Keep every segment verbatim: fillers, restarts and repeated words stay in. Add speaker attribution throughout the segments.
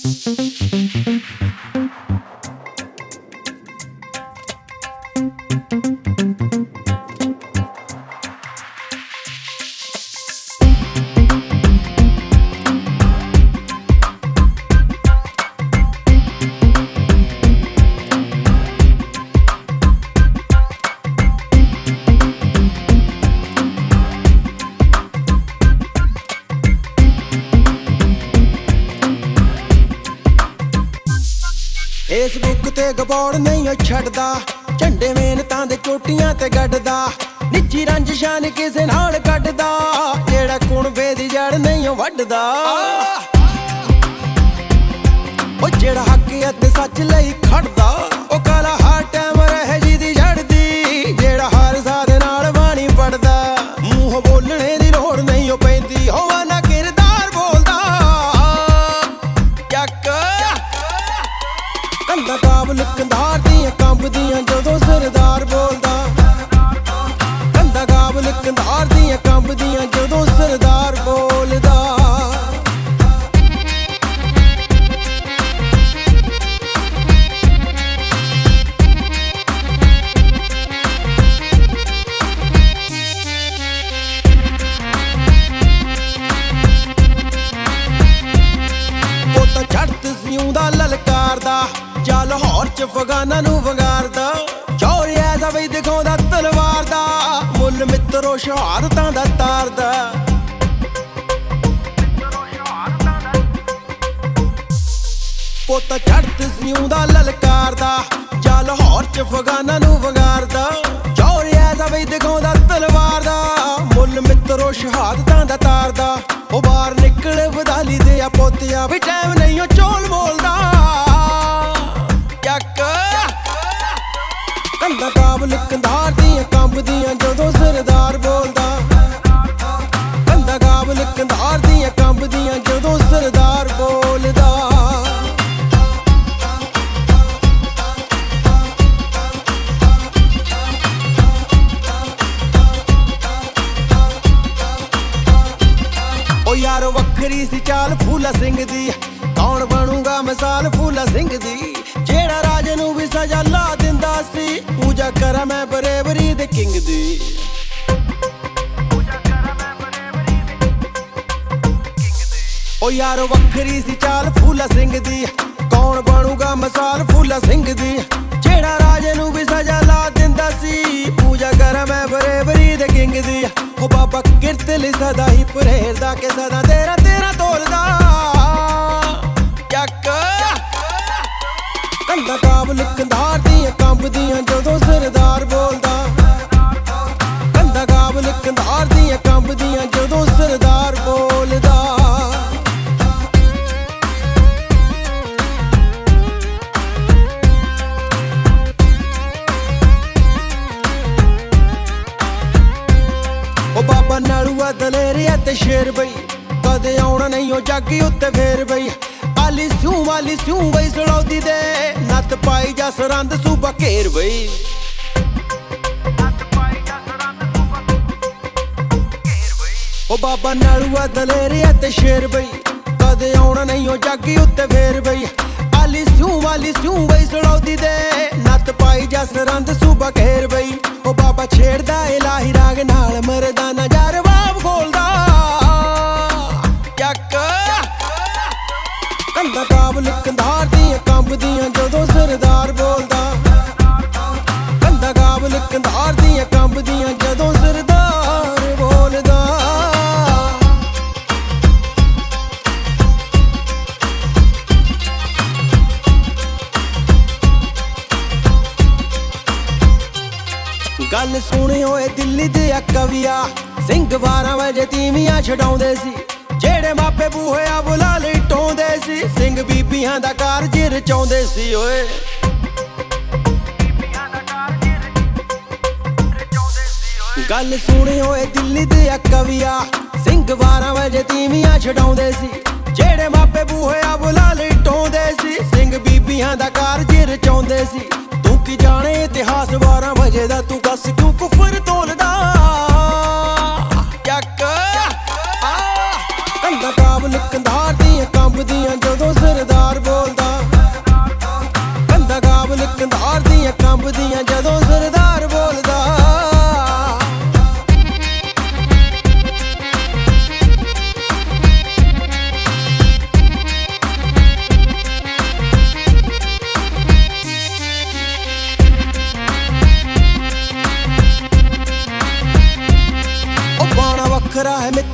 Speaker 1: Facebook ते गबौड़ नहीं छड्डदा, झंडे मेहनतां दे चोटियां ते गड्डदा, निजी रंजिशां नी किसे नाल कड्डदा, जेड़ा कुणबे दी जड़ नहीं वड्डदा। ओ जेड़ा हक अते सच लई खड़दा, ओ काला हर टाइम रहे जी दी जड़दी, जेड़ा हर साथ नाल बाणी पढ़दा, मूंह बोलणे दी लोड़ नहीं ओ पैंदी, होवा ना किरदार बोलदा। जक कंधा काबल कंधार दियां कंबदियां जदों सरदार बोलदा, कंधा काबल कंधार दियां कंबदियां जदों सरदार बोलदा। पोता छड़त सिउंदा ललकारदा, जा लाहौर च फगाना नू वंगारदा, चौर ऐसा बई दिखाउंदा तलवार दा, मुल मित्रो शहादतां दा तारदा। पोता छड़त सिउंदा ललकारदा, जा लाहौर च फगाना नू वंगारदा, चौर ऐसा बई दिखाउंदा तलवार दा, मुल मित्रो शहादतां दा तारदा। ओ बाहर निकल वधाली दे आ पोतिया, भी टाइम नहीं ओ चौल बोलदा। कंधा काबल कंधार दियां कंबदियां जदों सरदार बोलदा, कंधा काबल कंधार दियां कंबदियां जदों सरदार बोलदा। ओ यारो वखरी सी चाल फूला सिंह दी, कौन बनूगा मिसाल फूला सिंह दी, जेड़ा राजे नू भी सजा ला दिंदा सी, पूजा करा मैं बरेबरी दे किंग दी। ओ यारो वखरी सी चाल फूला सिंह दी, कौन बनूगा मिसाल फूला सिंह दी, जेड़ा राजे नू भी सजा ला दिंदा सी, पूजा करा मैं बरेबरी दे किंग दी। ओ बाबा किरत लई सदा ही परहेरदा, के सदा तेरा तेरा तोलदा। कंधा काबल कंधार दियां कंबदियां जदों सरदार बोलदा, कंधा काबल कंधार दियां कंबदियां जदों सरदार बोलदा। ओ बाबा नालूआ दलेरिया ते शेर बई, कदे आउणा नहीं ओ जग उत्ते फेर बई, आली सूं वाली सूं बई सड़ौदी दे, नत पाई जा सरंद सूबा घेर बई। ओ बाबा नालूआ दलेरिया ते शेर बई, कदे आउणा नहीं ओ जग उत्ते फेर बई, आली सूं वाली सूं बई सड़ौदी दे, नत पाई जा सरंद सूबा घेर बई। ओ बाबा छेड़दा इलाही राग नाल मरदाना जा रबाब खोलदा। कंधा काबल कंधार दियां कंबदियां जदों सरदार बोलदा, कंधा काबल कंधार दियां कंबदियां जदों सरदार बोलदा। गल सुनी होए दिल्ली दे कविया, सिंह बारां बजे तीवियां छडाउंदे सी, जेड़े मापे बूहे बुला लई टोंदे सी, सिंह बीबियां दा कारज रचाउंदे सी। ओए गल सुनी होए दिल्ली दे कविया, सिंह बारां बजे तीवियां छडाउंदे सी, जेड़े मापे बूहे बुला लई टोंदे सी, सिंह बीबियां दा कारज रचाउंदे सी। तू की जाने इतिहास बारां बजे दा, तू दस क्यों कुफर तोलदा। कंधा काबल कंधार दियां कंबदियां जदों सरदार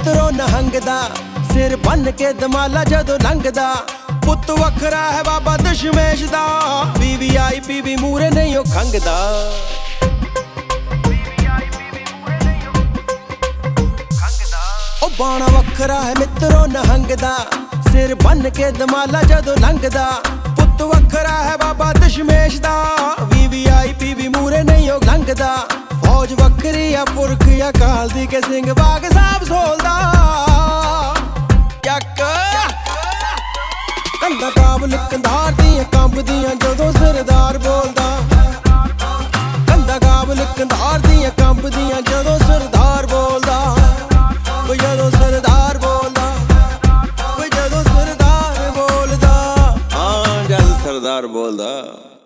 Speaker 1: ਮਿੱਤਰੋ ਨਹੰਗ ਦਾ ਸਿਰ ਬੰਨ ਕੇ ਦਮਾਲਾ ਜਦੋਂ ਲੰਘਦਾ। ਪੁੱਤ ਵੱਖਰਾ ਹੈ ਬਾਬਾ ਦਸ਼ਮੇਸ਼ ਦਾ, ਵੀ ਵੀ ਆਈ ਪੀ ਵੀ ਮੂਰੇ ਨਹੀਂ ਉਹ ਖੰਗਦਾ। ਉਹ ਬਾਣਾ ਵੱਖਰਾ ਹੈ ਮਿੱਤਰੋ ਨਹੰਗ ਦਾ ਸਿਰ ਬੰਨ ਕੇ ਦਮਾਲਾ ਜਦੋਂ ਲੰਘਦਾ। ਪੁੱਤ ਵੱਖਰਾ ਹੈ ਬਾਬਾ ਦਸ਼ਮੇਸ਼ ਦਾ, ਵੀ ਵੀ ਆਈ ਪੀ ਵੀ ਮੂਰੇ ਨਹੀਂ ਉਹ ਲੰਘਦਾ। ਫੌਜ ਵੱਖਰੀ ਆ ਪੁਰਖ ਅਕਾਲ ਦੀ ਕੇ ਸਿੰਘ ਬਾਗ ਸਾਹਿਬ ਸੋਲਦਾ। ਚੱਕ ਕੰਧਾਂ ਕਾਬਲ ਕੰਧਾਰ ਦੀਆਂ ਕੰਬਦੀਆਂ ਜਦੋਂ ਸਰਦਾਰ ਬੋਲਦਾ। ਕੰਧਾਂ ਕਾਬਲ ਕੰਧਾਰ ਦੀਆਂ ਕੰਬਦੀਆਂ ਜਦੋਂ ਸਰਦਾਰ ਬੋਲਦਾ। ਓ ਜਦੋਂ ਸਰਦਾਰ ਬੋਲਦਾ, ਓ ਜਦੋਂ ਸਰਦਾਰ ਬੋਲਦਾ, ਹਾਂ ਜਦ ਸਰਦਾਰ ਬੋਲਦਾ।